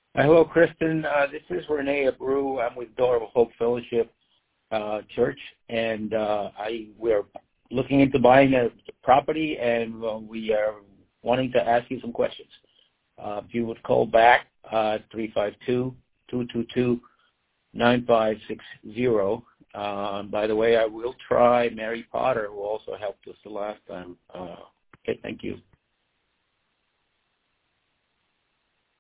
Hello, Kristen. This is Rene Abreu. I'm with Door of Hope Fellowship Church, and we're looking into buying a property, and we are wanting to ask you some questions. If you would call back 352-222-9560. By the way, I will try Mary Potter, who also helped us the last time. Okay, thank you.